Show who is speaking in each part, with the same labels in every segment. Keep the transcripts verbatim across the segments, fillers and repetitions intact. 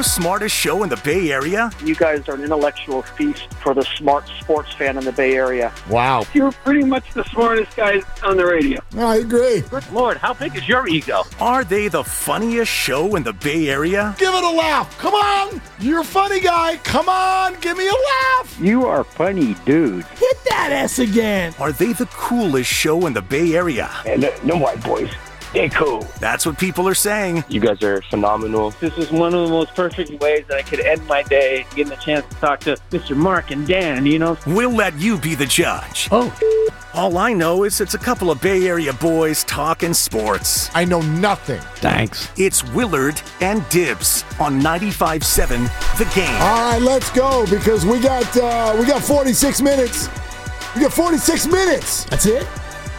Speaker 1: smartest show in the Bay Area?
Speaker 2: You guys are an intellectual feast for the smart sports fan in the Bay Area.
Speaker 3: Wow.
Speaker 4: You're pretty much the smartest guys on the radio.
Speaker 3: I agree.
Speaker 5: Good Lord, how big is your ego?
Speaker 1: Are they the funniest show in the Bay Area?
Speaker 3: Give it a laugh. Come on. You're a funny guy. Come on. Give me a laugh.
Speaker 6: You are funny, dude.
Speaker 7: Hit that S again.
Speaker 1: Are they the coolest show in the Bay Area?
Speaker 6: And uh, no white boys. They're cool.
Speaker 1: That's what people are saying.
Speaker 8: You guys are phenomenal.
Speaker 4: This is one of the most perfect ways that I could end my day, getting the chance to talk to Mister Mark and Dan, you know?
Speaker 1: We'll let you be the judge.
Speaker 7: Oh.
Speaker 1: All I know is it's a couple of Bay Area boys talking sports.
Speaker 3: I know nothing.
Speaker 7: Thanks.
Speaker 1: It's Willard and Dibs on ninety-five seven The Game.
Speaker 3: All right, let's go because we got uh, we got forty-six minutes. We got forty-six minutes.
Speaker 7: That's it?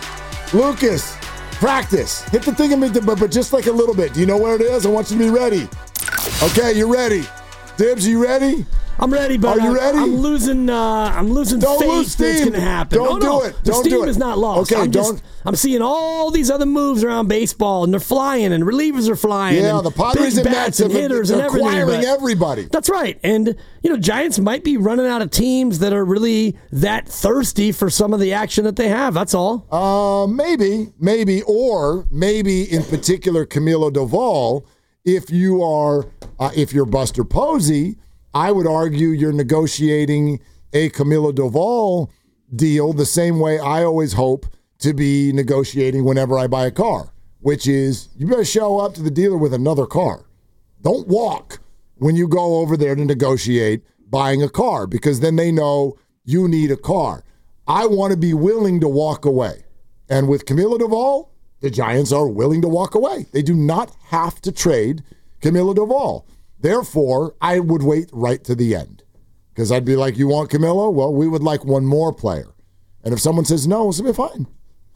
Speaker 3: Lucas. Practice. Hit the thing, but, but just like a little bit. Do you know where it is? I want you to be ready. Okay, you're ready. Dibs, you ready?
Speaker 7: I'm ready, but
Speaker 3: Are you
Speaker 7: I'm,
Speaker 3: ready?
Speaker 7: I'm losing. Uh, I'm losing
Speaker 3: Don't
Speaker 7: faith
Speaker 3: lose
Speaker 7: that it's
Speaker 3: steam.
Speaker 7: going to happen.
Speaker 3: Don't
Speaker 7: oh,
Speaker 3: do
Speaker 7: no.
Speaker 3: it.
Speaker 7: The
Speaker 3: Don't
Speaker 7: steam
Speaker 3: do it.
Speaker 7: is not lost.
Speaker 3: Okay,
Speaker 7: I'm
Speaker 3: don't.
Speaker 7: Just, I'm seeing all these other moves around baseball, and they're flying, and relievers are flying.
Speaker 3: Yeah,
Speaker 7: and
Speaker 3: the Padres
Speaker 7: big
Speaker 3: and
Speaker 7: bats
Speaker 3: Mets
Speaker 7: and hitters and everything.
Speaker 3: acquiring
Speaker 7: but-
Speaker 3: everybody.
Speaker 7: That's right. And, you know, Giants might be running out of teams that are really that thirsty for some of the action that they have. That's all.
Speaker 3: Uh, maybe, maybe, or maybe in particular Camilo Doval, if you are, uh, if you're Buster Posey, I would argue you're negotiating a Camilo Doval deal the same way I always hope to be negotiating whenever I buy a car, which is you better show up to the dealer with another car. Don't walk when you go over there to negotiate buying a car because then they know you need a car. I want to be willing to walk away. And with Camilo Doval, the Giants are willing to walk away. They do not have to trade Camilo Doval. Therefore, I would wait right to the end because I'd be like, you want Camilo? Well, we would like one more player. And if someone says no, it's fine.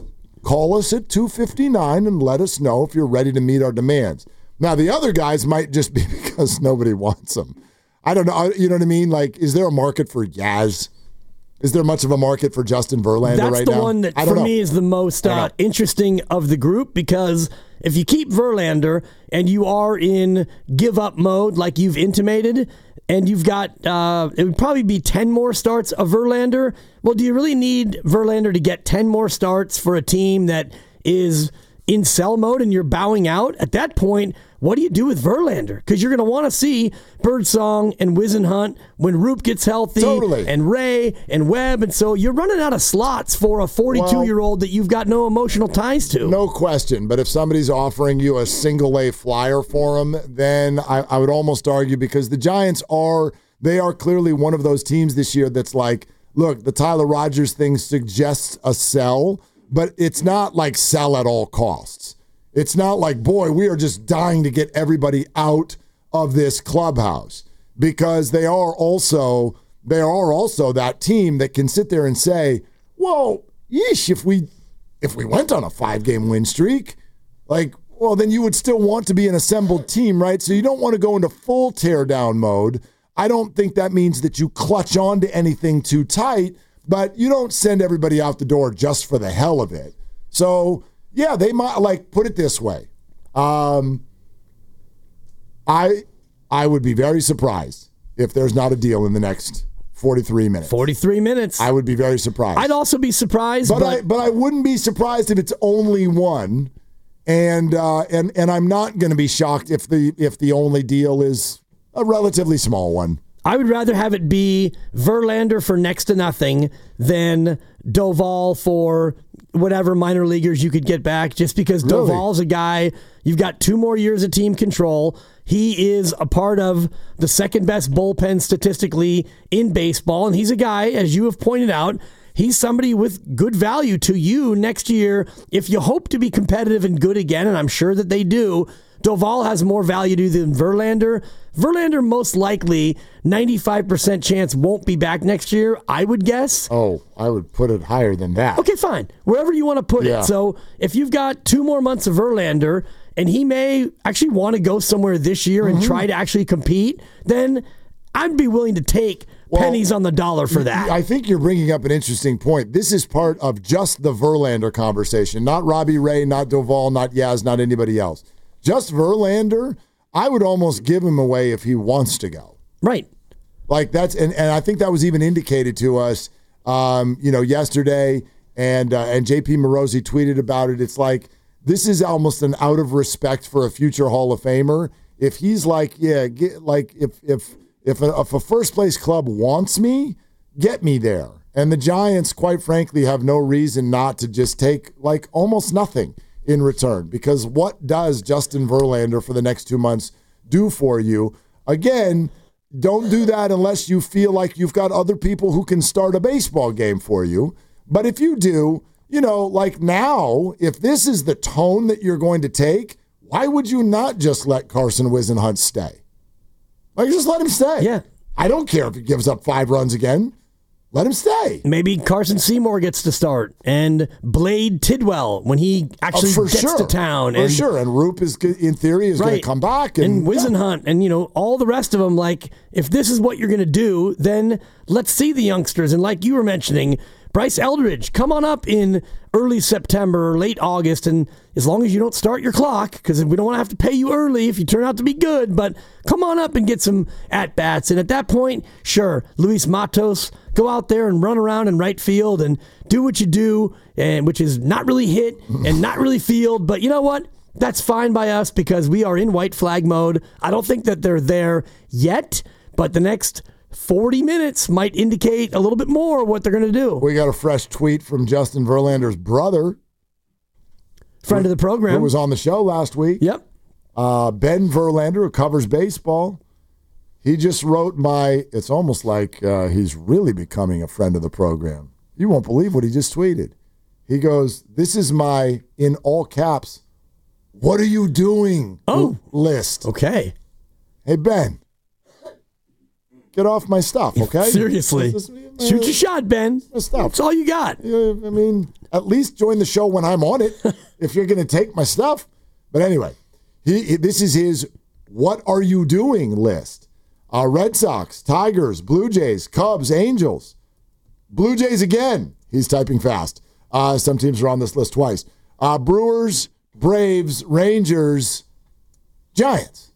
Speaker 3: Call us at two fifty-nine and let us know if you're ready to meet our demands. Now, the other guys might just be because nobody wants them. I don't know. You know what I mean? Like, is there a market for Yaz? Is there much of a market for Justin Verlander
Speaker 7: That's
Speaker 3: right
Speaker 7: the
Speaker 3: now?
Speaker 7: one that,
Speaker 3: I don't
Speaker 7: for
Speaker 3: know.
Speaker 7: me, is the most uh, interesting of the group because if you keep Verlander and you are in give-up mode like you've intimated and you've got, uh, it would probably be ten more starts of Verlander. Well, do you really need Verlander to get ten more starts for a team that is in sell mode and you're bowing out? At that point, what do you do with Verlander? Because you're going to want to see Birdsong and Whisenhunt when Roop gets healthy,
Speaker 3: Totally.
Speaker 7: and Ray and Webb. And so you're running out of slots for a forty-two-year-old that you've got no emotional ties to.
Speaker 3: No question. But if somebody's offering you a single-A flyer for him, then I, I would almost argue because the Giants are, they are clearly one of those teams this year that's like, look, the Tyler Rogers thing suggests a sell, but it's not like sell at all costs. It's not like, boy, we are just dying to get everybody out of this clubhouse because they are also they are also that team that can sit there and say, well, yeesh, if we if we went on a five-game win streak, like, well, then you would still want to be an assembled team, right? So you don't want to go into full tear-down mode. I don't think that means that you clutch on to anything too tight, but you don't send everybody out the door just for the hell of it. So yeah, they might, like, put it this way. Um, I I would be very surprised if there's not a deal in the next forty-three minutes.
Speaker 7: forty-three minutes.
Speaker 3: I would be very surprised.
Speaker 7: I'd also be surprised.
Speaker 3: But,
Speaker 7: But,
Speaker 3: I but I wouldn't be surprised if it's only one. And uh, and and I'm not going to be shocked if the if the only deal is a relatively small one.
Speaker 7: I would rather have it be Verlander for next to nothing than Doval for whatever minor leaguers you could get back, just because
Speaker 3: Really?
Speaker 7: Doval's a guy, you've got two more years of team control. He is a part of the second best bullpen statistically in baseball, and he's a guy, as you have pointed out, he's somebody with good value to you next year. If you hope to be competitive and good again, and I'm sure that they do, Doval has more value to you than Verlander. Verlander most likely, ninety-five percent chance won't be back next year, I would guess.
Speaker 3: Oh, I would put it higher than that.
Speaker 7: Okay, fine. Wherever you want to put
Speaker 3: Yeah.
Speaker 7: it. So if you've got two more months of Verlander, and he may actually want to go somewhere this year and
Speaker 3: Mm-hmm.
Speaker 7: try to actually compete, then I'd be willing to take
Speaker 3: Well,
Speaker 7: pennies on the dollar for that.
Speaker 3: I think you're bringing up an interesting point. This is part of just the Verlander conversation, not Robbie Ray, not Doval, not Yaz, not anybody else. Just Verlander, I would almost give him away if he wants to go.
Speaker 7: Right.
Speaker 3: Like that's and, and I think that was even indicated to us, um, you know, yesterday. And uh, and J P Morosi tweeted about it. It's like this is almost an out of respect for a future Hall of Famer. If he's like, yeah, get, like if if if a, if a first place club wants me, get me there. And the Giants, quite frankly, have no reason not to just take like almost nothing in return. Because what does Justin Verlander for the next two months do for you? Again, don't do that unless you feel like you've got other people who can start a baseball game for you. But if you do, you know, like now, if this is the tone that you're going to take, why would you not just let Carson Whisenhunt stay? Like, just let him stay.
Speaker 7: Yeah.
Speaker 3: I don't care if he gives up five runs again. Let him stay.
Speaker 7: Maybe Carson Seymour gets to start, and Blade Tidwell when he actually
Speaker 3: oh,
Speaker 7: gets
Speaker 3: sure.
Speaker 7: to town.
Speaker 3: For
Speaker 7: and,
Speaker 3: sure. And Roop is, in theory, is right. going to come back. And,
Speaker 7: and Whisenhunt and, you know, all the rest of them. Like, if this is what you're going to do, then let's see the youngsters. And like you were mentioning, Bryce Eldridge, come on up in early September or late August, and as long as you don't start your clock, because we don't want to have to pay you early if you turn out to be good, but come on up and get some at-bats. And at that point, sure, Luis Matos, go out there and run around in right field and do what you do, and which is not really hit and not really field, but you know what? That's fine by us because we are in white flag mode. I don't think that they're there yet, but the next forty minutes might indicate a little bit more what they're going to do.
Speaker 3: We got a fresh tweet from Justin Verlander's brother.
Speaker 7: Friend
Speaker 3: who,
Speaker 7: of the program.
Speaker 3: Who was on the show last week.
Speaker 7: Yep.
Speaker 3: Uh, Ben Verlander, who covers baseball. He just wrote my, it's almost like uh, he's really becoming a friend of the program. You won't believe what he just tweeted. He goes, this is my, in all caps, what are you doing
Speaker 7: oh.
Speaker 3: list.
Speaker 7: Okay.
Speaker 3: Hey, Ben. Get off my stuff, okay?
Speaker 7: Seriously.
Speaker 3: This, this,
Speaker 7: Shoot your shot, Ben.
Speaker 3: My stuff.
Speaker 7: That's all you got.
Speaker 3: Yeah, I mean, at least join the show when I'm on it if you're going to take my stuff. But anyway, he, he this is his what are you doing list. Uh, Red Sox, Tigers, Blue Jays, Cubs, Angels. Blue Jays again. He's typing fast. Uh, some teams are on this list twice. Uh, Brewers, Braves, Rangers, Giants.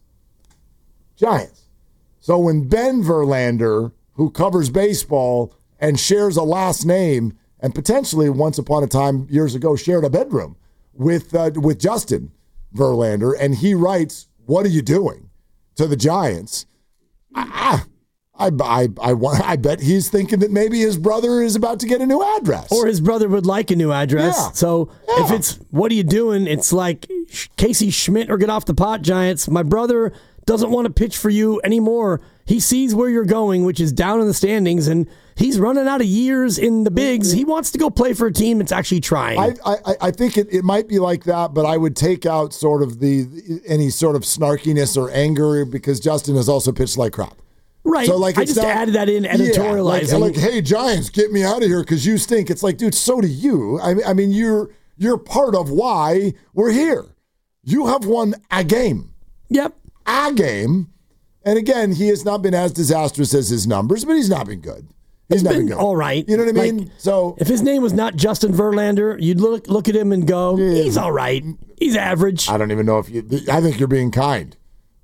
Speaker 3: Giants. So when Ben Verlander, who covers baseball and shares a last name and potentially once upon a time years ago shared a bedroom with uh, with Justin Verlander, and he writes, what are you doing to the Giants? I, I, I, I, I bet he's thinking that maybe his brother is about to get a new address.
Speaker 7: Or his brother would like a new address.
Speaker 3: Yeah.
Speaker 7: So
Speaker 3: yeah.
Speaker 7: if it's, what are you doing? It's like Casey Schmidt or get off the pot, Giants. My brother doesn't want to pitch for you anymore. He sees where you're going, which is down in the standings, and he's running out of years in the bigs. He wants to go play for a team that's actually trying.
Speaker 3: I, I, I think it, it might be like that, but I would take out sort of the any sort of snarkiness or anger because Justin has also pitched like crap.
Speaker 7: Right.
Speaker 3: So like
Speaker 7: I
Speaker 3: it's
Speaker 7: just
Speaker 3: not,
Speaker 7: added that in editorializing.
Speaker 3: Yeah, like, like, hey, Giants, get me out of here because you stink. It's like, dude, so do you. I, I mean, you're you're part of why we're here. You have won a game.
Speaker 7: Yep.
Speaker 3: A game. And again, he has not been as disastrous as his numbers, but he's not been good. He's
Speaker 7: it's
Speaker 3: not
Speaker 7: been,
Speaker 3: been good.
Speaker 7: All right.
Speaker 3: You know what I mean?
Speaker 7: Like,
Speaker 3: so
Speaker 7: if his name was not Justin Verlander, you'd look look at him and go, yeah, he's all right. He's average.
Speaker 3: I don't even know if you, I think you're being kind,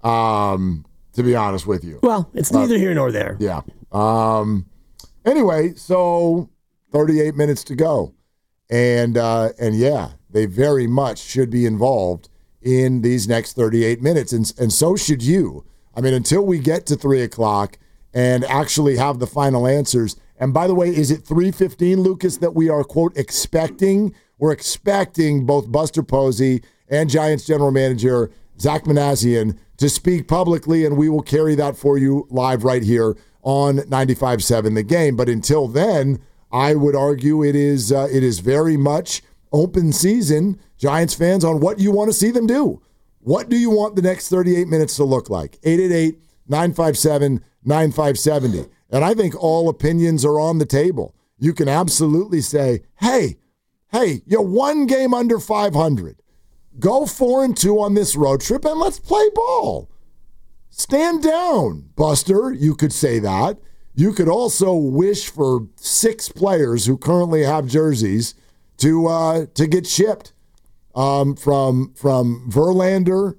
Speaker 3: um, to be honest with you.
Speaker 7: Well, it's but, neither here nor there.
Speaker 3: Yeah. Um, anyway, so thirty-eight minutes to go. And, uh, and yeah, they very much should be involved in these next thirty-eight minutes. And, and so should you. I mean, until we get to three o'clock and actually have the final answers. And by the way, is it three fifteen, Lucas, that we are, quote, expecting? We're expecting both Buster Posey and Giants general manager Zach Manassian to speak publicly, and we will carry that for you live right here on ninety-five point seven The Game. But until then, I would argue it is uh, it is very much open season, Giants fans, on what you want to see them do. What do you want the next thirty-eight minutes to look like? eight eight eight, nine five seven, nine five seven zero. And I think all opinions are on the table. You can absolutely say, hey, hey, you're one game under five hundred. Go four and two on this road trip and let's play ball. Stand down, Buster. You could say that. You could also wish for six players who currently have jerseys to uh, to get shipped. Um, from from Verlander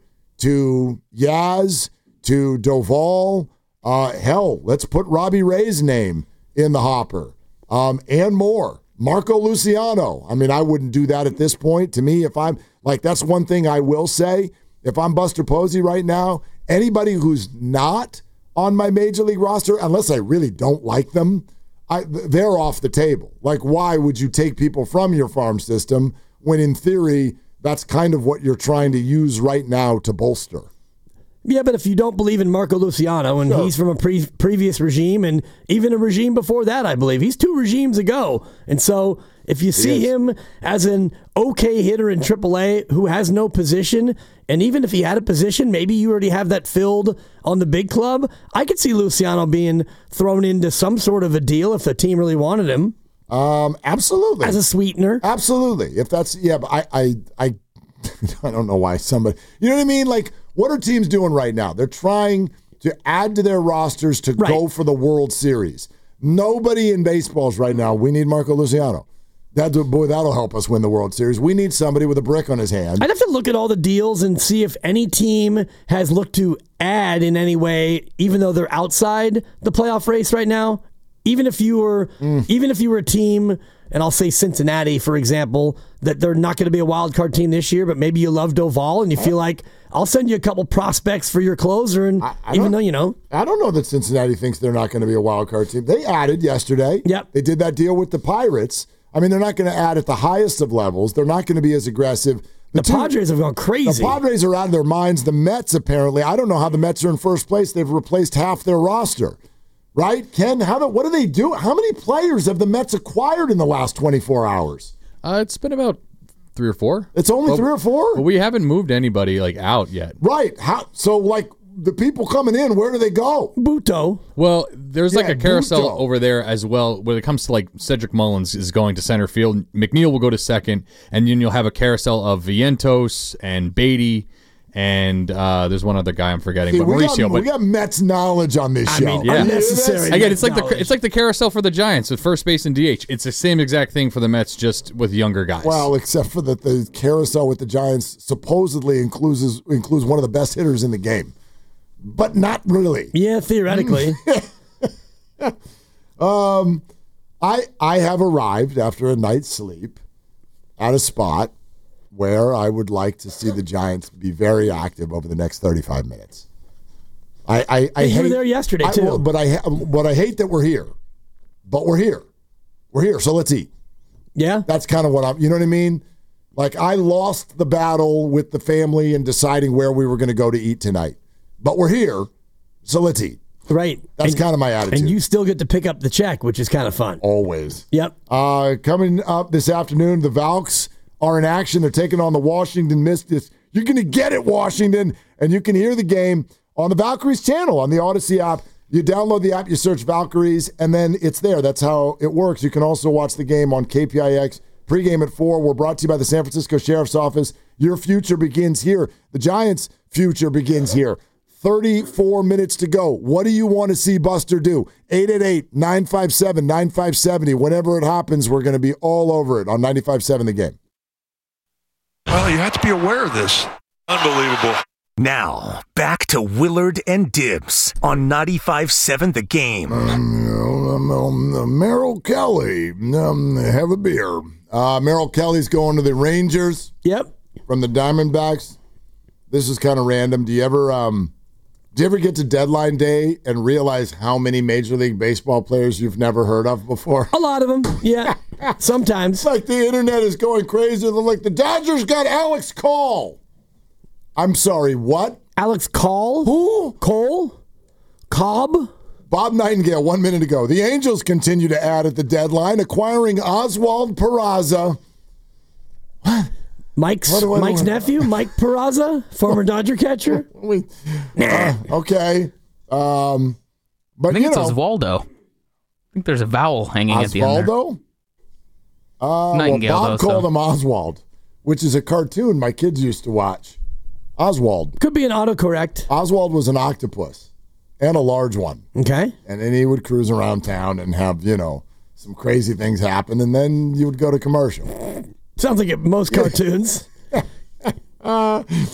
Speaker 3: to Yaz to Doval. Uh, hell, let's put Robbie Ray's name in the hopper um, and more. Marco Luciano. I mean, I wouldn't do that at this point. To me, if I'm like, that's one thing I will say. If I'm Buster Posey right now, anybody who's not on my major league roster, unless I really don't like them, I, they're off the table. Like, why would you take people from your farm system when in theory that's kind of what you're trying to use right now to bolster?
Speaker 7: Yeah, but if you don't believe in Marco Luciano, and
Speaker 3: Sure.
Speaker 7: he's from a pre- previous regime, and even a regime before that, I believe. He's two regimes ago. And so if you see
Speaker 3: is.
Speaker 7: him as an okay hitter in triple A who has no position, and even if he had a position, maybe you already have that filled on the big club, I could see Luciano being thrown into some sort of a deal if the team really wanted him.
Speaker 3: Um, absolutely.
Speaker 7: As a sweetener.
Speaker 3: Absolutely. If that's, yeah, but I, I, I, I don't know why somebody, you know what I mean? Like, what are teams doing right now? They're trying to add to their rosters to
Speaker 7: Right.
Speaker 3: go for the World Series. Nobody in baseball's right now. We need Marco Luciano. That boy, that'll help us win the World Series. We need somebody with a brick on his hand.
Speaker 7: I'd have to look at all the deals and see if any team has looked to add in any way, even though they're outside the playoff race right now. Even if you were, mm. even if you were a team, and I'll say Cincinnati, for example, that they're not going to be a wild card team this year, but maybe you love Doval and you feel like I'll send you a couple prospects for your closer, and
Speaker 3: I, I
Speaker 7: even though you know,
Speaker 3: I don't know that Cincinnati thinks they're not going to be a wild card team. They added yesterday.
Speaker 7: Yep.
Speaker 3: They did that deal with the Pirates. I mean, they're not going to add at the highest of levels. They're not going to be as aggressive.
Speaker 7: the,
Speaker 3: The two-
Speaker 7: Padres have gone crazy.
Speaker 3: The Padres are out of their minds. The Mets, apparently, I don't know how the Mets are in first place. They've replaced half their roster. Right? Ken, how do, what do they do? How many players have the Mets acquired in the last twenty-four hours?
Speaker 8: Uh, it's been about three or four.
Speaker 3: It's only
Speaker 8: But-
Speaker 3: three or four?
Speaker 8: But we haven't moved anybody like out yet.
Speaker 3: Right. How? So, like, the people coming in, where do they go?
Speaker 7: Buto.
Speaker 8: Well, there's like
Speaker 3: Yeah,
Speaker 8: a carousel
Speaker 3: Buto.
Speaker 8: over there as well. When it comes to like Cedric Mullins is going to center field, McNeil will go to second, and then you'll have a carousel of Vientos and Beatty, and uh, there's one other guy I'm forgetting,
Speaker 3: See,
Speaker 8: but
Speaker 3: we,
Speaker 8: Mauricio.
Speaker 3: got, we
Speaker 8: but
Speaker 3: got Mets knowledge on this
Speaker 7: I
Speaker 3: show.
Speaker 7: mean,
Speaker 8: Yeah.
Speaker 7: unnecessary.
Speaker 8: again, it's like the
Speaker 7: knowledge.
Speaker 8: it's like the carousel for the Giants with first base and D H. It's the same exact thing for the Mets, just with younger guys.
Speaker 3: Well, except for that the carousel with the Giants supposedly includes includes one of the best hitters in the game. But not really.
Speaker 7: Yeah, theoretically.
Speaker 3: um, I I have arrived after a night's sleep at a spot where I would like to see the Giants be very active over the next thirty-five minutes. I I, I
Speaker 7: Hey, you
Speaker 3: hate,
Speaker 7: were there yesterday,
Speaker 3: I-
Speaker 7: too.
Speaker 3: well, but I but I hate that we're here. But we're here. We're here, so let's eat.
Speaker 7: Yeah.
Speaker 3: That's kind of what I'm. You know what I mean? Like, I lost the battle with the family in deciding where we were going to go to eat tonight. But we're here, so let's eat.
Speaker 7: Right.
Speaker 3: That's
Speaker 7: And-
Speaker 3: kind of my attitude.
Speaker 7: And you still get to pick up the check, which is kind of fun.
Speaker 3: Always.
Speaker 7: Yep.
Speaker 3: Uh, coming up this afternoon, the Valks are in action. They're taking on the Washington Mystics. You're going to get it, Washington. And you can hear the game on the Valkyries channel on the Odyssey app. You download the app, you search Valkyries, and then it's there. That's how it works. You can also watch the game on K P I X. Pregame at four. We're brought to you by the San Francisco Sheriff's Office. Your future begins here. The Giants' future begins here. thirty-four minutes to go. What do you want to see Buster do? eight eight eight, nine five seven, nine five seven zero. Whenever it happens, we're going to be all over it on ninety-five point seven The Game.
Speaker 9: Well, you have to be aware of this. Unbelievable.
Speaker 1: Now, back to Willard and Dibs on ninety-five point seven The Game.
Speaker 3: Um, you know, um, um, Merrill Kelly, um, have a beer. Uh, Merrill Kelly's going to the Rangers
Speaker 7: Yep.
Speaker 3: from the Diamondbacks. This is kind of random. Do you ever, um, do you ever get to deadline day and realize how many Major League Baseball players you've never heard of before?
Speaker 7: A lot of them. Yeah. Sometimes.
Speaker 3: It's like the internet is going crazy. They're like, the Dodgers got Alex Cole. I'm sorry, what?
Speaker 7: Alex Call?
Speaker 3: Who?
Speaker 7: Cole? Cobb?
Speaker 3: Bob Nightingale, one minute ago. The Angels continue to add at the deadline, acquiring Oswald Peraza. What?
Speaker 7: Mike's
Speaker 3: What do I
Speaker 7: Mike's
Speaker 3: do?
Speaker 7: nephew, Mike Peraza, former Dodger catcher.
Speaker 3: We, uh, okay. Um, but
Speaker 10: I think
Speaker 3: you
Speaker 10: it's
Speaker 3: know,
Speaker 10: Oswaldo. I think there's a vowel hanging at the end there.
Speaker 3: Osvaldo? Uh, well,
Speaker 10: Nightingale,
Speaker 3: Bob
Speaker 10: though,
Speaker 3: called
Speaker 10: so.
Speaker 3: him Oswald, which is a cartoon my kids used to watch. Oswald.
Speaker 7: Could be an autocorrect.
Speaker 3: Oswald was an octopus and a large one.
Speaker 7: Okay.
Speaker 3: And then he would cruise around town and have, you know, some crazy things happen, and then you would go to commercial.
Speaker 7: Sounds like it, most cartoons.
Speaker 3: Uh,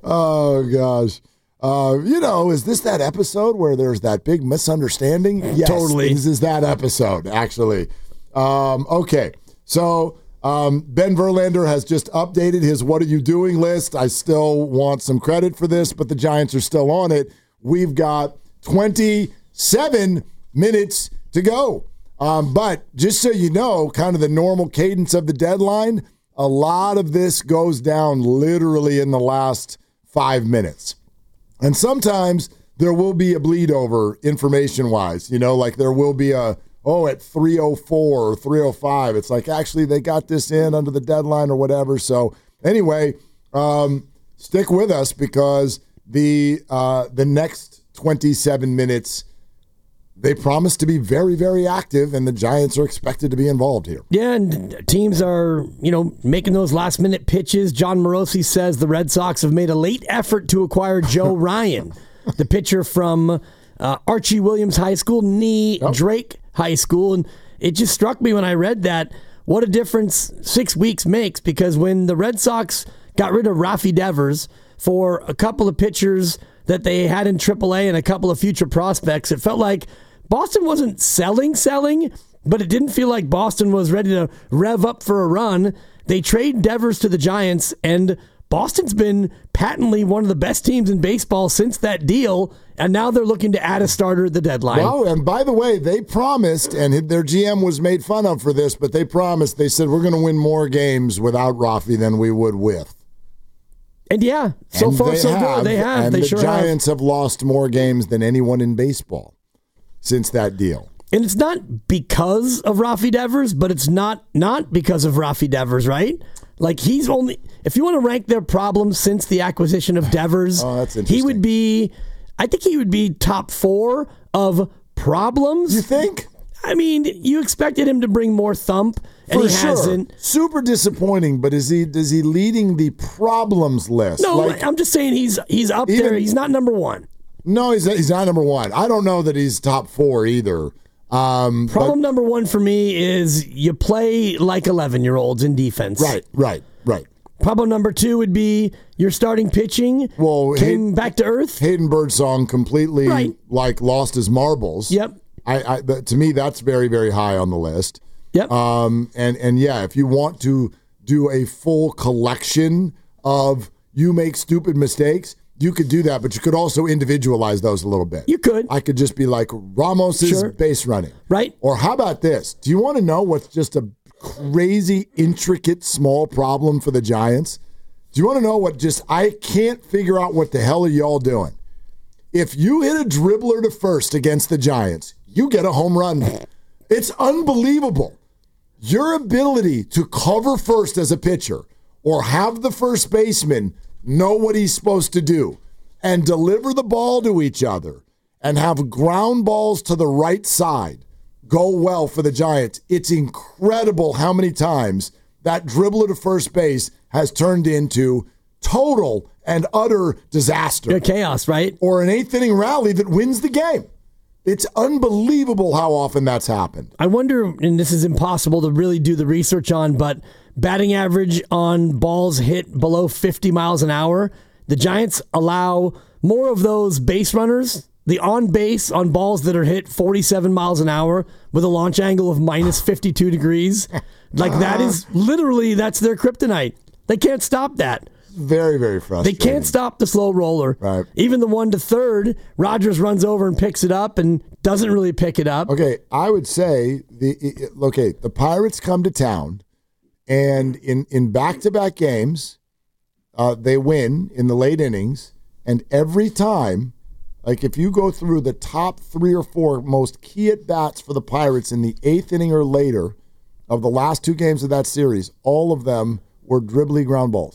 Speaker 3: Oh, gosh. Uh, you know, is this that episode where there's that big misunderstanding? Yes,
Speaker 7: totally.
Speaker 3: This is that episode, actually. Um, okay, so um, Ben Verlander has just updated his what are you doing list. I still want some credit for this, but the Giants are still on it. We've got twenty-seven minutes to go. Um, but just so you know, kind of the normal cadence of the deadline, a lot of this goes down literally in the last five minutes. And sometimes there will be a bleed over information-wise. You know, like there will be a, oh, at three oh four or three oh five. It's like, actually, they got this in under the deadline or whatever. So anyway, um, stick with us because the uh, the next twenty-seven minutes, they promise to be very, very active, and the Giants are expected to be involved here.
Speaker 7: Yeah, and teams are, you know, making those last-minute pitches. John Morosi says the Red Sox have made a late effort to acquire Joe Ryan, the pitcher from uh, Archie Williams High School, Nee oh. Drake High School. And it just struck me when I read that, what a difference six weeks makes, because when the Red Sox got rid of Rafi Devers for a couple of pitchers that they had in triple A and a couple of future prospects, it felt like Boston wasn't selling, selling, but it didn't feel like Boston was ready to rev up for a run. They trade Devers to the Giants, and Boston's been patently one of the best teams in baseball since that deal, and now they're looking to add a starter at the deadline.
Speaker 3: Well, and by the way, they promised, and their G M was made fun of for this, but they promised, they said, we're going to win more games without Rafi than we would with.
Speaker 7: And yeah, so
Speaker 3: and
Speaker 7: far so
Speaker 3: have,
Speaker 7: good. They have.
Speaker 3: And
Speaker 7: they
Speaker 3: the
Speaker 7: sure
Speaker 3: Giants
Speaker 7: have.
Speaker 3: have lost more games than anyone in baseball since that deal.
Speaker 7: And it's not because of Rafi Devers, but it's not not because of Rafi Devers, right? Like, he's only, if you want to rank their problems since the acquisition of Devers,
Speaker 3: oh, that's
Speaker 7: he would be, I think he would be top four of problems.
Speaker 3: You think?
Speaker 7: I mean, you expected him to bring more thump, and
Speaker 3: For
Speaker 7: he
Speaker 3: sure.
Speaker 7: hasn't.
Speaker 3: Super disappointing, but is he is he leading the problems list?
Speaker 7: No,
Speaker 3: like,
Speaker 7: I'm just saying he's he's up
Speaker 3: even,
Speaker 7: there. He's not number one.
Speaker 3: No, he's he's not number one. I don't know that he's top four either. Um,
Speaker 7: Problem
Speaker 3: but,
Speaker 7: number one for me is you play like eleven-year-olds in defense.
Speaker 3: Right, right, right.
Speaker 7: Problem number two would be your starting pitching
Speaker 3: well,
Speaker 7: came
Speaker 3: Hayden,
Speaker 7: back to earth.
Speaker 3: Hayden Birdsong completely
Speaker 7: right.
Speaker 3: like lost his marbles.
Speaker 7: Yep.
Speaker 3: I, I but to me that's very, very high on the list.
Speaker 7: Yep.
Speaker 3: Um, and and yeah, if you want to do a full collection of you make stupid mistakes, you could do that, but you could also individualize those a little bit.
Speaker 7: You could.
Speaker 3: I could just be like Ramos's
Speaker 7: sure.
Speaker 3: base running.
Speaker 7: Right.
Speaker 3: Or how about this? Do you want to know what's just a crazy, intricate, small problem for the Giants? Do you want to know what just, I can't figure out what the hell are y'all doing? If you hit a dribbler to first against the Giants, you get a home run. It's unbelievable. Your ability to cover first as a pitcher or have the first baseman know what he's supposed to do and deliver the ball to each other and have ground balls to the right side go well for the Giants. It's incredible how many times that dribbler to first base has turned into total and utter disaster.
Speaker 7: Chaos, right?
Speaker 3: Or an eighth inning rally that wins the game. It's unbelievable how often that's happened.
Speaker 7: I wonder, and this is impossible to really do the research on, but batting average on balls hit below fifty miles an hour, the Giants allow more of those base runners, the on base on balls that are hit forty-seven miles an hour with a launch angle of minus fifty-two degrees. Like that is literally, that's their kryptonite. They can't stop that.
Speaker 3: Very, very frustrating.
Speaker 7: They can't stop the slow roller.
Speaker 3: Right.
Speaker 7: Even the one to third, Rodgers runs over and picks it up and doesn't really pick it up.
Speaker 3: Okay, I would say the okay, the Pirates come to town, and in in back-to-back games, uh, they win in the late innings, and every time, like if you go through the top three or four most key at bats for the Pirates in the eighth inning or later of the last two games of that series, all of them were dribbly ground balls.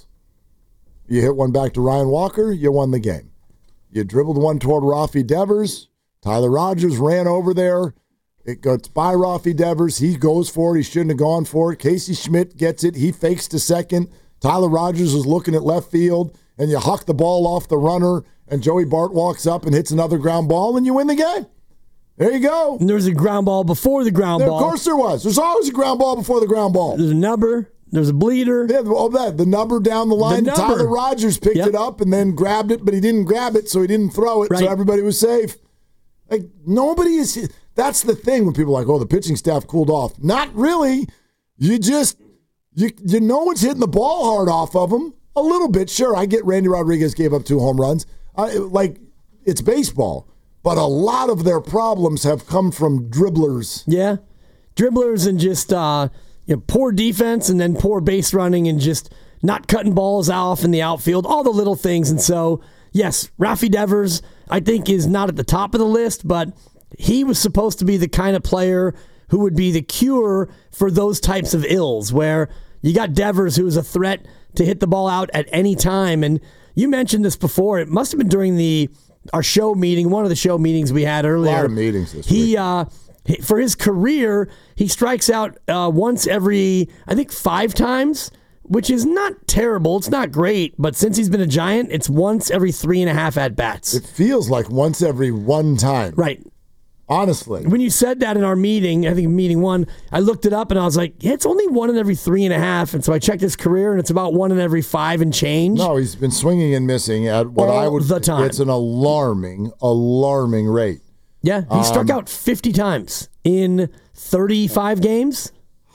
Speaker 3: You hit one back to Ryan Walker, you won the game. You dribbled one toward Rafi Devers. Tyler Rogers ran over there. It goes by Rafi Devers. He goes for it. He shouldn't have gone for it. Casey Schmidt gets it. He fakes to second. Tyler Rogers was looking at left field, and you huck the ball off the runner, and Joey Bart walks up and hits another ground ball, and you win the game. There you go.
Speaker 7: And there was a ground ball before the ground
Speaker 3: there,
Speaker 7: ball.
Speaker 3: Of course there was. There's always a ground ball before the ground ball.
Speaker 7: There's a number. There's a bleeder.
Speaker 3: Yeah, all that. The number down the line.
Speaker 7: The number.
Speaker 3: Tyler Rogers picked
Speaker 7: Yep.
Speaker 3: it up and then grabbed it, but he didn't grab it, so he didn't throw it,
Speaker 7: Right.
Speaker 3: so everybody was safe. Like, nobody is. That's the thing when people are like, oh, the pitching staff cooled off. Not really. You just, you, you no one's hitting the ball hard off of them. A little bit, sure. I get Randy Rodriguez gave up two home runs. I, like, it's baseball. But a lot of their problems have come from dribblers.
Speaker 7: Yeah. Dribblers and just uh, you know, poor defense and then poor base running and just not cutting balls off in the outfield, all the little things. And so, yes, Rafi Devers, I think, is not at the top of the list, but he was supposed to be the kind of player who would be the cure for those types of ills, where you got Devers, who is a threat to hit the ball out at any time. And you mentioned this before. It must have been during the our show meeting, one of the show meetings we had earlier.
Speaker 3: A lot of meetings this
Speaker 7: he,
Speaker 3: week.
Speaker 7: Uh, he, for his career, he strikes out uh, once every, I think, five times, which is not terrible. It's not great, but since he's been a Giant, it's once every three and a half at-bats.
Speaker 3: It feels like once every one time.
Speaker 7: Right.
Speaker 3: Honestly.
Speaker 7: When you said that in our meeting, I think meeting one, I looked it up and I was like, yeah, it's only one in every three and a half. And so I checked his career and it's about one in every five and change.
Speaker 3: No, he's been swinging and missing at what
Speaker 7: All
Speaker 3: I would.
Speaker 7: the time.
Speaker 3: It's an alarming, alarming rate.
Speaker 7: Yeah, he struck
Speaker 3: Um,
Speaker 7: out fifty times in thirty-five games.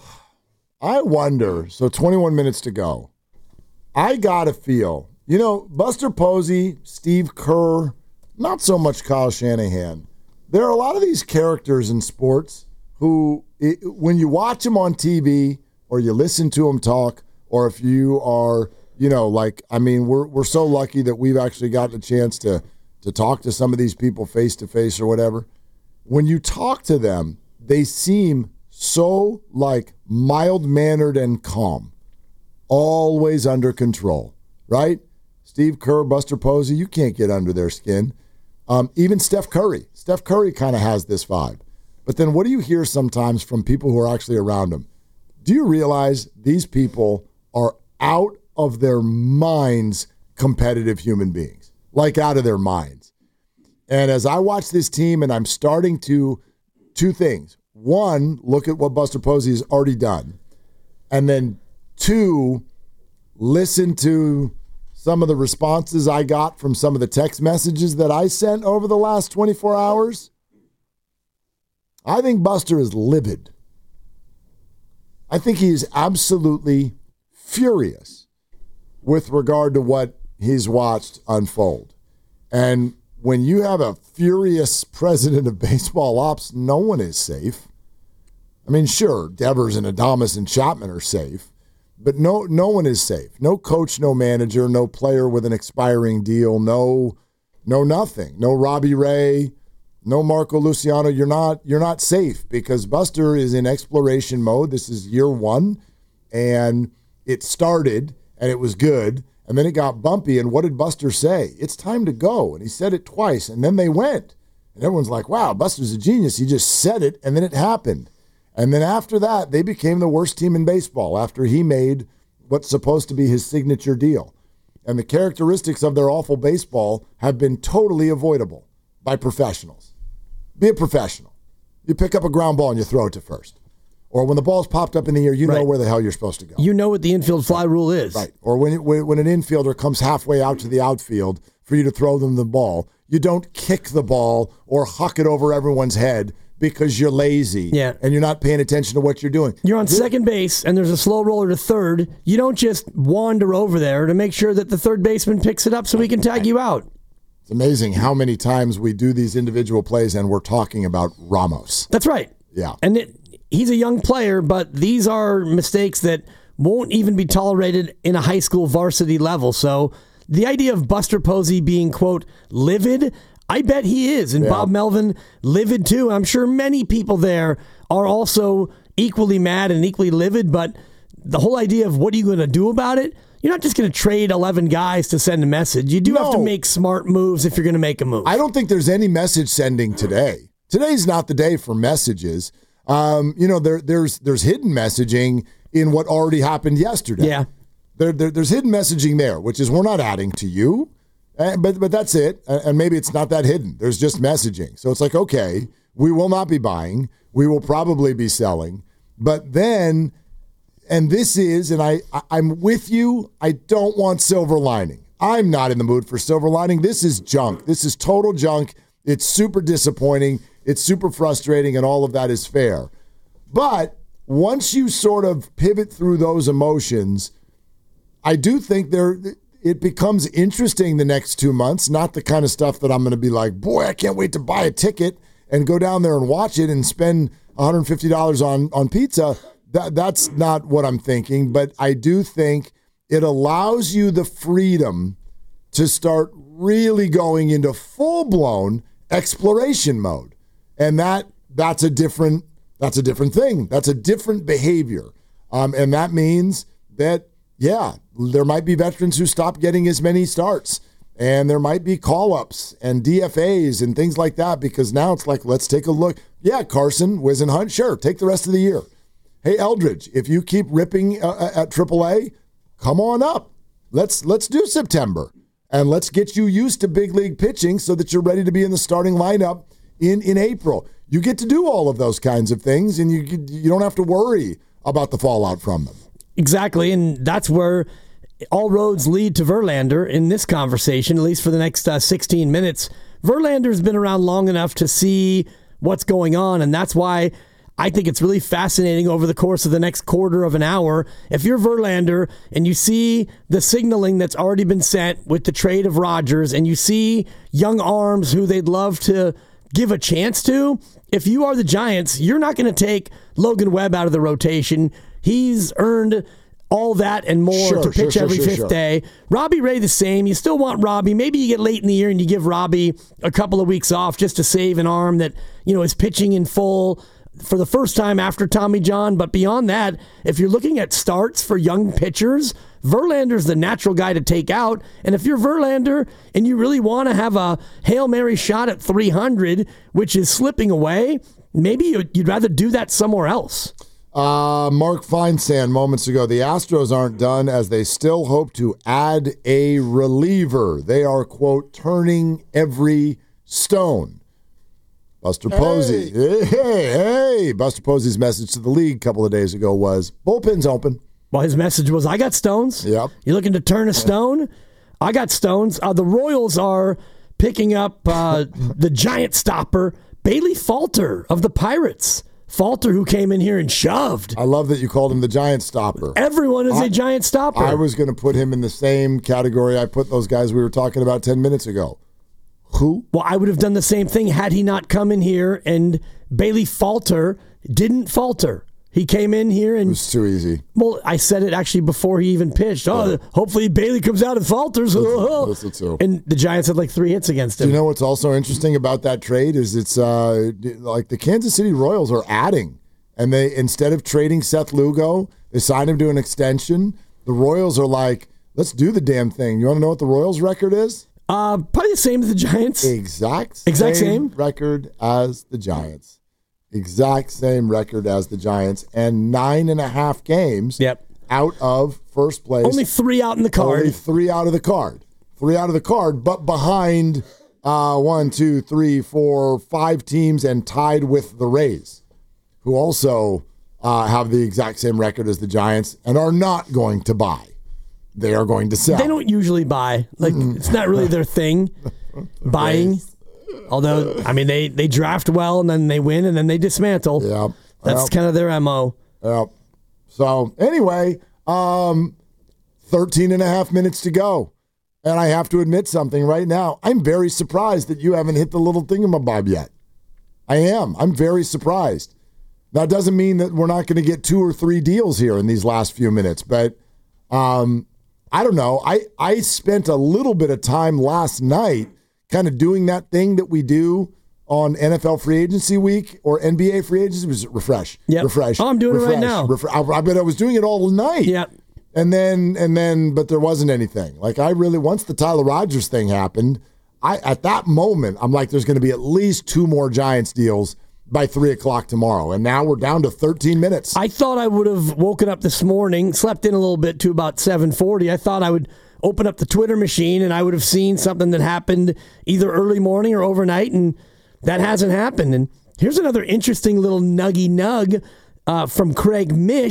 Speaker 3: I wonder, so twenty-one minutes to go. I got to feel, you know, Buster Posey, Steve Kerr, not so much Kyle Shanahan. There are a lot of these characters in sports who, it, when you watch them on T V or you listen to them talk, or if you are, you know, like, I mean, we're we're so lucky that we've actually gotten a chance to to talk to some of these people face to face or whatever. When you talk to them, they seem so like mild-mannered and calm, always under control, right? Steve Kerr, Buster Posey, you can't get under their skin. Um, even Steph Curry. Steph Curry kind of has this vibe. But then what do you hear sometimes from people who are actually around him? Do you realize these people are out of their minds competitive human beings? Like out of their minds. And as I watch this team and I'm starting to, two things. One, look at what Buster Posey has already done. And then two, listen to some of the responses I got from some of the text messages that I sent over the last twenty-four hours. I think Buster is livid. I think he is absolutely furious with regard to what he's watched unfold. And when you have a furious president of baseball ops, no one is safe. I mean, sure, Devers and Adames and Chapman are safe. But no no one is safe. No coach, no manager, no player with an expiring deal, no no nothing. No Robbie Ray, no Marco Luciano. You're not you're not safe because Buster is in exploration mode. This is year one, and it started, and it was good, and then it got bumpy, and what did Buster say? It's time to go, and he said it twice, and then they went. And everyone's like, wow, Buster's a genius. He just said it, and then it happened. And then after that, they became the worst team in baseball after he made what's supposed to be his signature deal. And the characteristics of their awful baseball have been totally avoidable by professionals. Be a professional. You pick up a ground ball and you throw it to first. Or when the ball's popped up in the air, you
Speaker 7: Right.
Speaker 3: know where the hell you're supposed to go.
Speaker 7: You know what the infield fly rule is.
Speaker 3: Right. Or when, it, when when an infielder comes halfway out to the outfield for you to throw them the ball, you don't kick the ball or huck it over everyone's head because you're lazy
Speaker 7: Yeah.
Speaker 3: and you're not paying attention to what you're doing.
Speaker 7: You're on second base and there's a slow roller to third. You don't just wander over there to make sure that the third baseman picks it up so he can tag you out.
Speaker 3: It's amazing how many times we do these individual plays and we're talking about Ramos.
Speaker 7: That's right.
Speaker 3: Yeah.
Speaker 7: And it, he's a young player, but these are mistakes that won't even be tolerated in a high school varsity level. So the idea of Buster Posey being, quote, livid, I bet he is. And
Speaker 3: Yeah.
Speaker 7: Bob Melvin, livid too. I'm sure many people there are also equally mad and equally livid, but the whole idea of what are you going to do about it? You're not just going to trade eleven guys to send a message. You do have to
Speaker 3: No.
Speaker 7: make smart moves if you're going to make a move.
Speaker 3: I don't think there's any message sending today. Today's not the day for messages. Um, you know, there, there's there's hidden messaging in what already happened yesterday.
Speaker 7: Yeah.
Speaker 3: There, there, there's hidden messaging there, which is we're not adding to you, uh, but but that's it. Uh, and maybe it's not that hidden. There's just messaging. So it's like, okay, we will not be buying. We will probably be selling. But then, and this is, and I, I, I'm with you, I don't want silver lining. I'm not in the mood for silver lining. This is junk. This is total junk. It's super disappointing. It's super frustrating, and all of that is fair. But once you sort of pivot through those emotions, I do think there it becomes interesting the next two months, not the kind of stuff that I'm going to be like, boy, I can't wait to buy a ticket and go down there and watch it and spend one hundred fifty dollars on, on pizza. That, that's not what I'm thinking, but I do think it allows you the freedom to start really going into full-blown exploration mode. And that that's a different that's a different thing. That's a different behavior. Um, and that means that, yeah, there might be veterans who stop getting as many starts. And there might be call-ups and D F As and things like that, because now it's like, let's take a look. Yeah, Carson, Whisenhunt, sure, take the rest of the year. Hey, Eldridge, if you keep ripping uh, at triple A, come on up. Let's let's do September. And let's get you used to big league pitching so that you're ready to be in the starting lineup in, in April. You get to do all of those kinds of things, and you you don't have to worry about the fallout from them.
Speaker 7: Exactly, and that's where all roads lead to Verlander in this conversation, at least for the next uh, sixteen minutes. Verlander's been around long enough to see what's going on, and that's why I think it's really fascinating over the course of the next quarter of an hour. If you're Verlander and you see the signaling that's already been sent with the trade of Rogers, and you see young arms who they'd love to give a chance to, if you are the Giants, you're not going to take Logan Webb out of the rotation. He's earned all that and more sure, to pitch sure, every sure, fifth sure. day. Robbie Ray the same. You still want Robbie. Maybe you get late in the year and you give Robbie a couple of weeks off just to save an arm that, you know, is pitching in full for the first time after Tommy John. But beyond that, if you're looking at starts for young pitchers, Verlander's the natural guy to take out. And if you're Verlander and you really want to have a Hail Mary shot at three hundred, which is slipping away, maybe you'd rather do that somewhere else.
Speaker 3: Uh, Mark Feinsand moments ago, the Astros aren't done as they still hope to add a reliever. They are, quote, turning every stone. Buster hey. Posey. Hey, hey, hey. Buster Posey's message to the league a couple of days ago was, bullpen's open.
Speaker 7: Well, his message was, I got stones.
Speaker 3: Yep.
Speaker 7: You looking to turn a stone? I got stones. Uh, the Royals are picking up uh, the giant stopper, Bailey Falter of the Pirates. Falter, who came in here and shoved.
Speaker 3: I love that you called him the giant stopper.
Speaker 7: Everyone is
Speaker 3: I,
Speaker 7: a giant stopper.
Speaker 3: I was going to put him in the same category I put those guys we were talking about ten minutes ago. Who?
Speaker 7: Well, I would have done the same thing had he not come in here and Bailey Falter didn't falter. He came in here and...
Speaker 3: It was too easy.
Speaker 7: Well, I said it actually before he even pitched. Oh, yeah. Hopefully Bailey comes out and falters.
Speaker 3: That's, that's it
Speaker 7: and the Giants had like three hits against him.
Speaker 3: Do you know what's also interesting about that trade is it's uh, like the Kansas City Royals are adding. And they, instead of trading Seth Lugo, they signed him to an extension. The Royals are like, let's do the damn thing. You want to know what the Royals record is?
Speaker 7: Uh, probably the same as the Giants.
Speaker 3: Exact,
Speaker 7: exact same,
Speaker 3: same record as the Giants. Exact same record as the Giants, and nine and a half games
Speaker 7: yep.
Speaker 3: out of first place.
Speaker 7: Only three out in the card.
Speaker 3: Only three out of the card. Three out of the card, but behind uh, one, two, three, four, five teams, and tied with the Rays, who also uh, have the exact same record as the Giants and are not going to buy. They are going to sell.
Speaker 7: They don't usually buy. Like mm. It's not really their thing, buying. Although, I mean, they, they draft well, and then they win, and then they dismantle.
Speaker 3: Yeah,
Speaker 7: That's yep. kind of their M O.
Speaker 3: Yep. So, anyway, um, thirteen and a half minutes to go. And I have to admit something right now. I'm very surprised that you haven't hit the little thingamabob yet. I am. I'm very surprised. That doesn't mean that we're not going to get two or three deals here in these last few minutes, but um, I don't know. I, I spent a little bit of time last night kind of doing that thing that we do on N F L free agency week or N B A free agency. Was refresh,
Speaker 7: yep.
Speaker 3: refresh.
Speaker 7: Oh, I'm doing
Speaker 3: refresh,
Speaker 7: it right now.
Speaker 3: Refresh. I, I bet I was doing it all night.
Speaker 7: Yeah.
Speaker 3: And then, and then, but there wasn't anything. Like I really, once the Tyler Rogers thing happened, I at that moment, I'm like, there's going to be at least two more Giants deals by three o'clock tomorrow. And now we're down to thirteen minutes.
Speaker 7: I thought I would have woken up this morning, slept in a little bit to about seven forty. I thought I would open up the Twitter machine and I would have seen something that happened either early morning or overnight, and that hasn't happened. And here's another interesting little nuggy nug uh, from Craig Mish.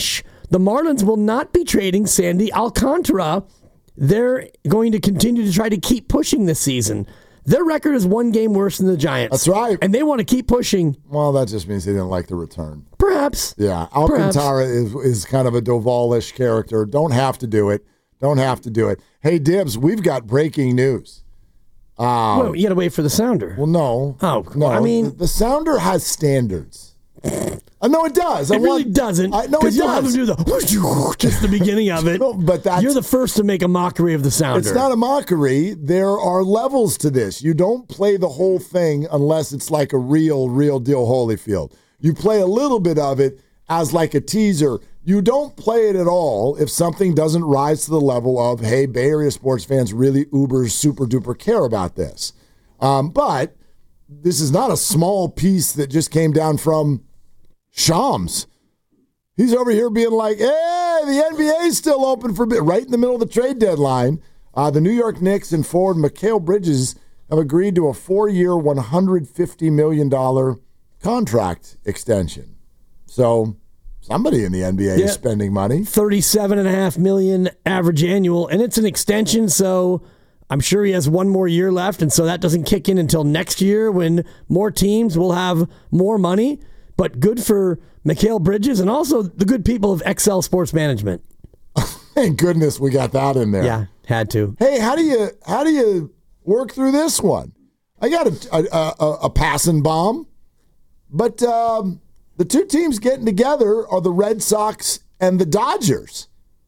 Speaker 7: the Marlins will not be trading Sandy Alcantara. They're going to continue to try to keep pushing this season. Their record is one game worse than the Giants.
Speaker 3: That's right.
Speaker 7: And they want to keep pushing.
Speaker 3: Well, that just means they didn't like the return.
Speaker 7: Perhaps.
Speaker 3: Yeah. Alcantara is, is kind of a Duvall-ish character. Don't have to do it. Don't have to do it. Hey, Dibs, we've got breaking news. Um,
Speaker 7: well, you got to wait for the sounder.
Speaker 3: Well, no.
Speaker 7: Oh,
Speaker 3: no.
Speaker 7: I mean.
Speaker 3: The, the sounder has standards. Uh, no, it does.
Speaker 7: It
Speaker 3: I
Speaker 7: really
Speaker 3: want,
Speaker 7: doesn't.
Speaker 3: I, no, it
Speaker 7: Because you'll
Speaker 3: does.
Speaker 7: have them do the just the beginning of it.
Speaker 3: No, but that's,
Speaker 7: You're the first to make a mockery of the sounder.
Speaker 3: It's not a mockery. There are levels to this. You don't play the whole thing unless it's like a real, real deal Holyfield. You play a little bit of it as like a teaser. You don't play it at all if something doesn't rise to the level of, hey, Bay Area sports fans really uber, super duper care about this. Um, but this is not a small piece that just came down from Shams. He's over here being like, hey, the N B A is still open for bid. Right in the middle of the trade deadline. Uh, the New York Knicks and forward Mikal Bridges have agreed to a four-year, one hundred fifty million dollars contract extension. So somebody in the N B A
Speaker 7: yeah.
Speaker 3: is spending money.
Speaker 7: thirty-seven point five million dollars average annual, and it's an extension, so I'm sure he has one more year left, and so that doesn't kick in until next year when more teams will have more money. But good for Mikal Bridges and also the good people of X L Sports Management.
Speaker 3: Thank goodness we got that in there.
Speaker 7: Yeah, had to.
Speaker 3: Hey, how do you how do you work through this one? I got a a, a, a passing bomb, but um, the two teams getting together are the Red Sox and the Dodgers.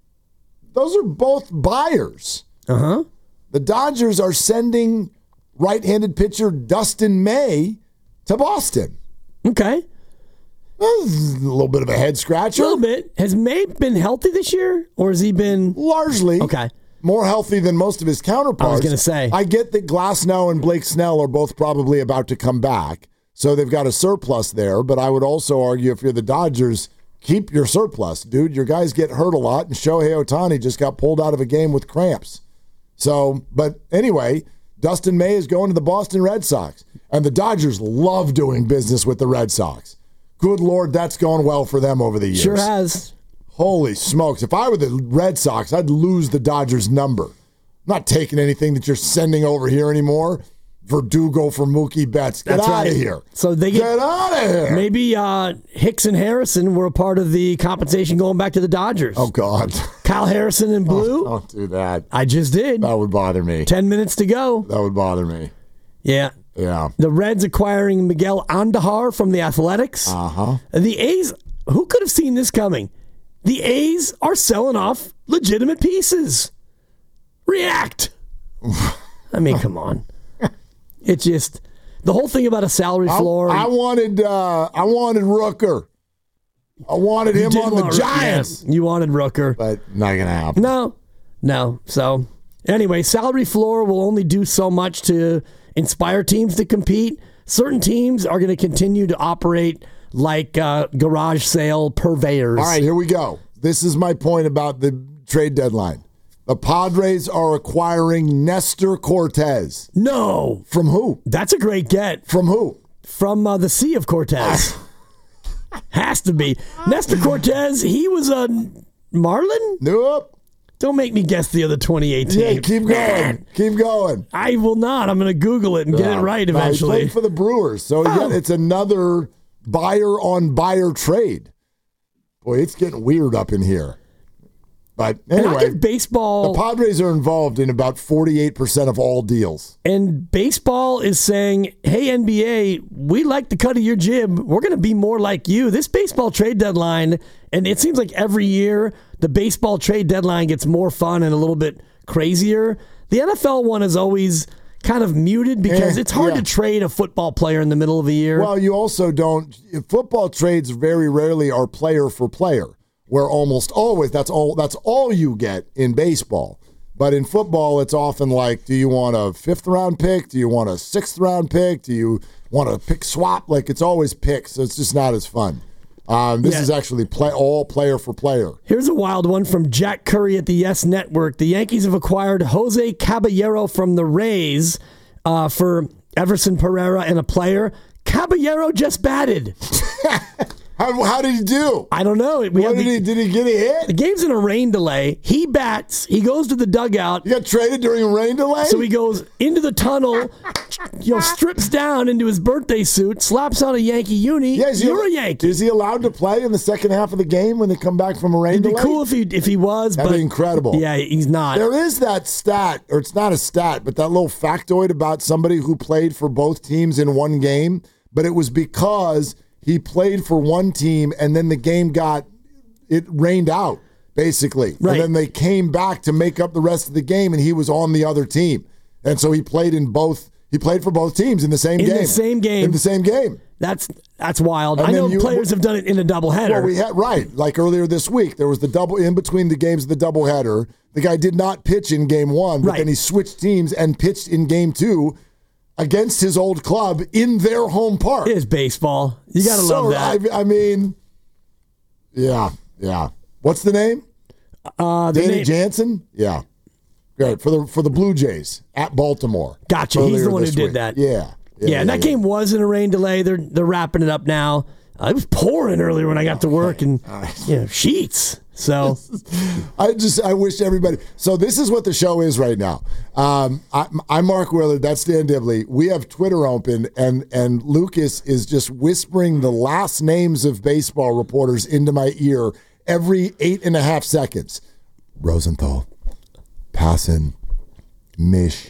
Speaker 3: Those are both buyers.
Speaker 7: Uh huh.
Speaker 3: The Dodgers are sending right-handed pitcher Dustin May to Boston.
Speaker 7: Okay.
Speaker 3: Well, this is a little bit of a head scratcher.
Speaker 7: A little bit. Has May been healthy this year, or has he been
Speaker 3: largely
Speaker 7: okay?
Speaker 3: More healthy than most of his counterparts.
Speaker 7: I was going to say.
Speaker 3: I get that Glasnow and Blake Snell are both probably about to come back, so they've got a surplus there. But I would also argue if you're the Dodgers, keep your surplus, dude. Your guys get hurt a lot, and Shohei Ohtani just got pulled out of a game with cramps. So, but anyway, Dustin May is going to the Boston Red Sox, and the Dodgers love doing business with the Red Sox. Good Lord, that's gone well for them over the years.
Speaker 7: Sure has.
Speaker 3: Holy smokes. If I were the Red Sox, I'd lose the Dodgers number. I'm not taking anything that you're sending over here anymore. Verdugo for Mookie Betts. Get
Speaker 7: That's
Speaker 3: out
Speaker 7: right.
Speaker 3: of here.
Speaker 7: So they get,
Speaker 3: get out of here.
Speaker 7: Maybe uh, Hicks and Harrison were a part of the compensation going back to the Dodgers.
Speaker 3: Oh, God.
Speaker 7: Kyle Harrison in blue?
Speaker 3: Oh, don't do that.
Speaker 7: I just did.
Speaker 3: That would bother me.
Speaker 7: Ten minutes to go.
Speaker 3: That would bother me.
Speaker 7: Yeah.
Speaker 3: Yeah.
Speaker 7: The Reds acquiring Miguel Andahar from the Athletics.
Speaker 3: Uh-huh.
Speaker 7: The A's, who could have seen this coming? The A's are selling off legitimate pieces. React. I mean, come on. It just, the whole thing about a salary floor.
Speaker 3: I, I wanted uh, I wanted Rooker. I wanted him on the Giants.
Speaker 7: Yeah, you wanted Rooker.
Speaker 3: But not going to happen.
Speaker 7: No. No. So, anyway, salary floor will only do so much to inspire teams to compete. Certain teams are going to continue to operate like uh, garage sale purveyors.
Speaker 3: All right, here we go. This is my point about the trade deadline. The Padres are acquiring Nestor Cortez.
Speaker 7: No.
Speaker 3: From who?
Speaker 7: That's a great get.
Speaker 3: From who?
Speaker 7: From uh, the Sea of Cortez. Has to be. Nestor Cortez, he was a Marlin?
Speaker 3: Nope.
Speaker 7: Don't make me guess the other twenty eighteen.
Speaker 3: Yeah, keep going. Keep going.
Speaker 7: I will not. I'm going to Google it and get
Speaker 3: yeah.
Speaker 7: it right
Speaker 3: no,
Speaker 7: eventually.
Speaker 3: He played for the Brewers, so
Speaker 7: Oh.
Speaker 3: yeah, it's another buyer-on-buyer trade. Boy, it's getting weird up in here. But
Speaker 7: And I
Speaker 3: anyway,
Speaker 7: give baseball.
Speaker 3: the Padres are involved in about forty-eight percent of all deals.
Speaker 7: And baseball is saying, hey, N B A, we like the cut of your jib. We're going to be more like you. This baseball trade deadline, and it seems like every year the baseball trade deadline gets more fun and a little bit crazier. The N F L one is always kind of muted because
Speaker 3: Eh,
Speaker 7: it's hard
Speaker 3: yeah.
Speaker 7: to trade a football player in the middle of the year.
Speaker 3: Well, you also don't. Football trades very rarely are player for player, where almost always that's all that's all you get in baseball. But in football, it's often like, do you want a fifth round pick? Do you want a sixth round pick? Do you want a pick swap? Like, it's always picks, so it's just not as fun. Um, this
Speaker 7: Yeah.
Speaker 3: is actually play all player for player.
Speaker 7: Here's a wild one from Jack Curry at the Yes Network. The Yankees have acquired Jose Caballero from the Rays uh, for Everson Pereira and a player. Caballero just batted.
Speaker 3: How, how did he do?
Speaker 7: I don't know. We
Speaker 3: what did
Speaker 7: the,
Speaker 3: he? Did he get a hit?
Speaker 7: The game's in a rain delay. He bats. He goes to the dugout.
Speaker 3: He got traded during a rain delay?
Speaker 7: So he goes into the tunnel, you know, strips down into his birthday suit, slaps on a Yankee uni.
Speaker 3: Yeah, is
Speaker 7: You're
Speaker 3: he,
Speaker 7: a Yankee.
Speaker 3: Is he allowed to play in the second half of the game when they come back from a rain
Speaker 7: It'd
Speaker 3: delay?
Speaker 7: be cool if he if he was.
Speaker 3: That'd
Speaker 7: but
Speaker 3: be incredible.
Speaker 7: Yeah, he's not.
Speaker 3: There is that stat, or it's not a stat, but that little factoid about somebody who played for both teams in one game, but it was because he played for one team and then the game got, it rained out, basically.
Speaker 7: Right.
Speaker 3: And then they came back to make up the rest of the game and he was on the other team. And so he played in both, he played for both teams in the same
Speaker 7: in
Speaker 3: game.
Speaker 7: In the same game.
Speaker 3: In the same game.
Speaker 7: That's that's wild.
Speaker 3: And
Speaker 7: I know
Speaker 3: you,
Speaker 7: players have done it in a doubleheader.
Speaker 3: Well, we had, right. Like earlier this week, there was the double, in between the games of the doubleheader. The guy did not pitch in game one, but
Speaker 7: right.
Speaker 3: then he switched teams and pitched in game two against his old club in their home park.
Speaker 7: It is baseball. You got to
Speaker 3: so,
Speaker 7: love that.
Speaker 3: I, I mean, yeah, yeah. What's the name?
Speaker 7: Uh, the
Speaker 3: Danny
Speaker 7: name-
Speaker 3: Jansen? Yeah. Great. For the for the Blue Jays at Baltimore.
Speaker 7: Gotcha. He's
Speaker 3: Earlier
Speaker 7: the one who
Speaker 3: this
Speaker 7: did
Speaker 3: week.
Speaker 7: that.
Speaker 3: Yeah. Yeah,
Speaker 7: Yeah,
Speaker 3: yeah
Speaker 7: and that
Speaker 3: yeah.
Speaker 7: game was in a rain delay. They're they're wrapping it up now. Uh, it was pouring earlier when I got to work, and you know, sheets. So
Speaker 3: I just I wish everybody. So this is what the show is right now. Um, I, I'm Mark Willard. That's Dan Dibley. We have Twitter open, and and Lucas is just whispering the last names of baseball reporters into my ear every eight and a half seconds. Rosenthal, Passan, Mish,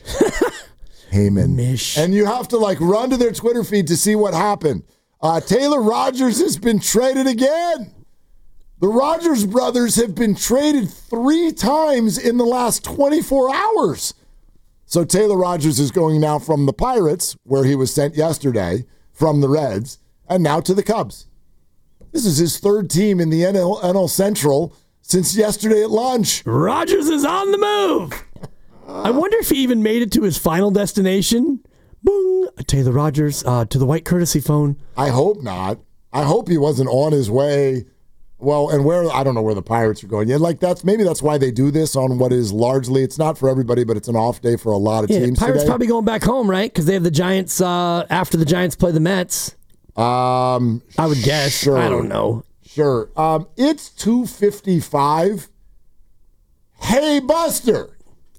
Speaker 3: Heyman,
Speaker 7: Mish,
Speaker 3: and you have to like run to their Twitter feed to see what happened. Uh, Taylor Rogers has been traded again. The Rogers brothers have been traded three times in the last twenty-four hours. So Taylor Rogers is going now from the Pirates, where he was sent yesterday, from the Reds, and now to the Cubs. This is his third team in the N L, N L Central since yesterday at lunch.
Speaker 7: Rogers is on the move. I wonder if he even made it to his final destination. Boom! Taylor Rogers uh, to the white courtesy phone.
Speaker 3: I hope not. I hope he wasn't on his way. Well, and where, I don't know where the Pirates are going. Yeah, like that's maybe that's why they do this on what is largely, it's not for everybody, but it's an off day for a lot of
Speaker 7: yeah,
Speaker 3: teams
Speaker 7: Pirates
Speaker 3: today.
Speaker 7: probably going back home, right? Because they have the Giants uh, after the Giants play the Mets.
Speaker 3: Um,
Speaker 7: I would guess.
Speaker 3: Sure.
Speaker 7: I don't know.
Speaker 3: Sure. Um, it's two fifty-five. Hey, Buster.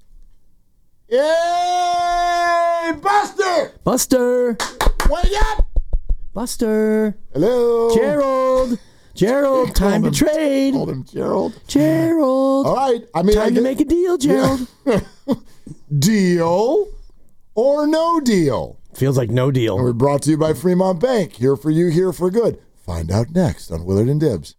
Speaker 3: Hey, Buster.
Speaker 7: Buster.
Speaker 3: Wake up.
Speaker 7: Buster.
Speaker 3: Hello.
Speaker 7: Gerald. Gerald, time to
Speaker 3: him,
Speaker 7: trade.
Speaker 3: Called him Gerald.
Speaker 7: Gerald.
Speaker 3: All right. I mean,
Speaker 7: time
Speaker 3: I
Speaker 7: to
Speaker 3: get,
Speaker 7: make a deal, Gerald.
Speaker 3: Yeah. Deal or no deal?
Speaker 7: Feels like no deal.
Speaker 3: And we're brought to you by Fremont Bank. Here for you, here for good. Find out next on Willard and Dibs.